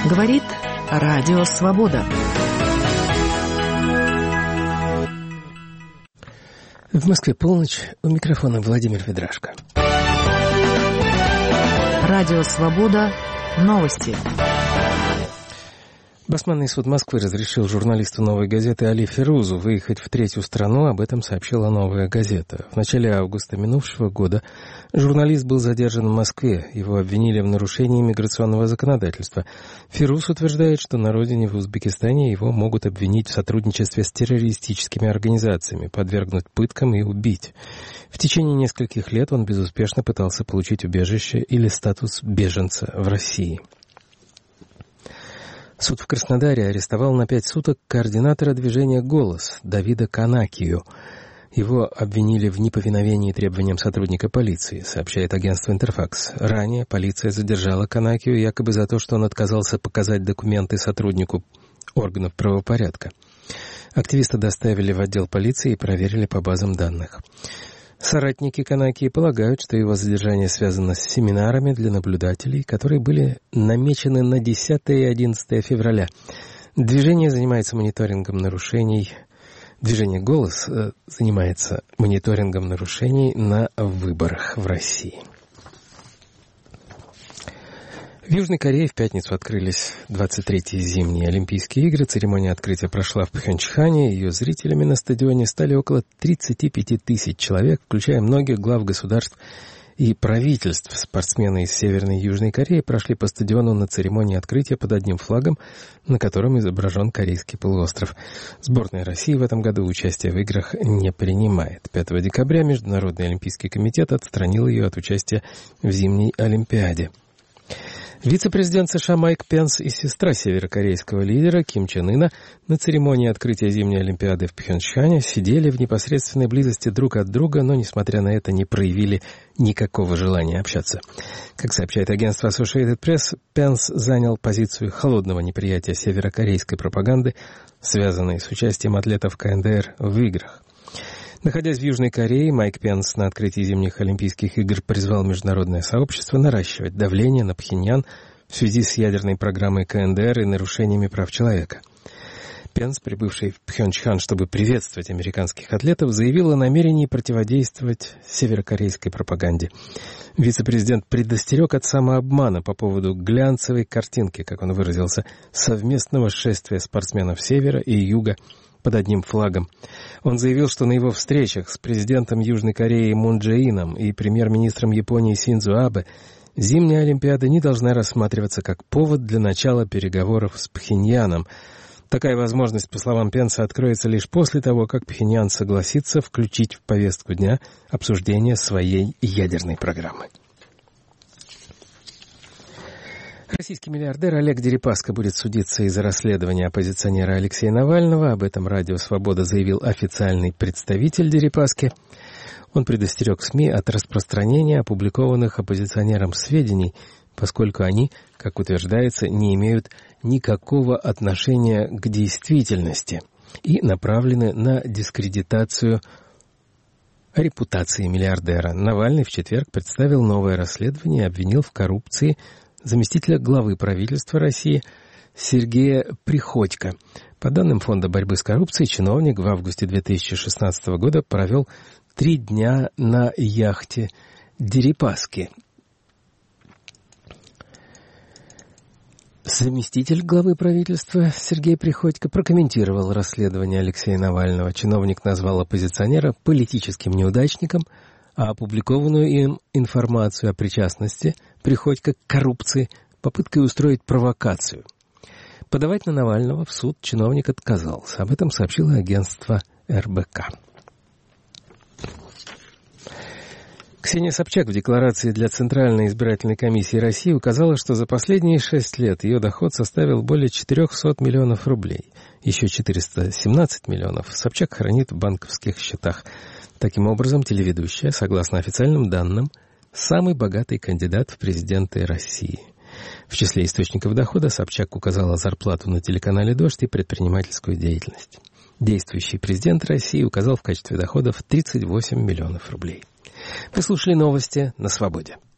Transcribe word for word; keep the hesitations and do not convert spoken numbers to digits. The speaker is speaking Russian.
Говорит Радио Свобода. В Москве полночь. У микрофона Владимир Ведрашко. Радио Свобода. Новости. Басманный суд Москвы разрешил журналисту «Новой газеты» Али Фирузу выехать в третью страну, об этом сообщила «Новая газета». В начале августа минувшего года журналист был задержан в Москве. Его обвинили в нарушении миграционного законодательства. Фируз утверждает, что на родине в Узбекистане его могут обвинить в сотрудничестве с террористическими организациями, подвергнуть пыткам и убить. В течение нескольких лет он безуспешно пытался получить убежище или статус беженца в России. Суд в Краснодаре арестовал на пять суток координатора движения «Голос» Давида Канакию. Его обвинили в неповиновении требованиям сотрудника полиции, сообщает агентство «Интерфакс». Ранее полиция задержала Канакию якобы за то, что он отказался показать документы сотруднику органов правопорядка. Активиста доставили в отдел полиции и проверили по базам данных. Соратники Канакии полагают, что его задержание связано с семинарами для наблюдателей, которые были намечены на десятое и одиннадцатое февраля. Движение занимается мониторингом нарушений. Движение «Голос» занимается мониторингом нарушений на выборах в России. В Южной Корее в пятницу открылись двадцать третьи зимние Олимпийские игры. Церемония открытия прошла в Пхенчхане. Ее зрителями на стадионе стали около тридцати пяти тысяч человек, включая многих глав государств и правительств. Спортсмены из Северной и Южной Кореи прошли по стадиону на церемонии открытия под одним флагом, на котором изображен Корейский полуостров. Сборная России в этом году участие в играх не принимает. пятого декабря Международный олимпийский комитет отстранил ее от участия в зимней Олимпиаде. Вице-президент США Майк Пенс и сестра северокорейского лидера Ким Чен Ына на церемонии открытия зимней Олимпиады в Пхенчхане сидели в непосредственной близости друг от друга, но, несмотря на это, не проявили никакого желания общаться. Как сообщает агентство Associated Press, Пенс занял позицию холодного неприятия северокорейской пропаганды, связанной с участием атлетов ка эн дэ эр в играх. Находясь в Южной Корее, Майк Пенс на открытии зимних Олимпийских игр призвал международное сообщество наращивать давление на Пхеньян в связи с ядерной программой ка эн дэ эр и нарушениями прав человека. Пенс, прибывший в Пхенчхан, чтобы приветствовать американских атлетов, заявил о намерении противодействовать северокорейской пропаганде. Вице-президент предостерег от самообмана по поводу глянцевой картинки, как он выразился, совместного шествия спортсменов Севера и Юга под одним флагом. Он заявил, что на его встречах с президентом Южной Кореи Мун Чже Ином и премьер-министром Японии Синдзо Абе зимняя Олимпиада не должна рассматриваться как повод для начала переговоров с Пхеньяном. Такая возможность, по словам Пенса, откроется лишь после того, как Пхеньян согласится включить в повестку дня обсуждение своей ядерной программы. Российский миллиардер Олег Дерипаска будет судиться из-за расследования оппозиционера Алексея Навального. Об этом Радио Свобода заявил официальный представитель Дерипаски. Он предостерег СМИ от распространения опубликованных оппозиционером сведений, поскольку они, как утверждается, не имеют никакого отношения к действительности и направлены на дискредитацию репутации миллиардера. Навальный в четверг представил новое расследование и обвинил в коррупции заместителя главы правительства России Сергея Приходько. По данным Фонда борьбы с коррупцией, чиновник в августе две тысячи шестнадцатого года провел три дня на яхте Дерипаски. Заместитель главы правительства Сергей Приходько прокомментировал расследование Алексея Навального. Чиновник назвал оппозиционера политическим неудачником, а опубликованную им информацию о причастности Приходько к коррупции попыткой устроить провокацию. Подавать на Навального в суд чиновник отказался. Об этом сообщило агентство эр бэ ка. Ксения Собчак в декларации для Центральной избирательной комиссии России указала, что за последние шесть лет ее доход составил более четырехсот миллионов рублей. Еще четыреста семнадцать миллионов Собчак хранит в банковских счетах. Таким образом, телеведущая, согласно официальным данным, самый богатый кандидат в президенты России. В числе источников дохода Собчак указала зарплату на телеканале «Дождь» и предпринимательскую деятельность. Действующий президент России указал в качестве доходов тридцать восемь миллионов рублей. Вы слушали новости на Свободе.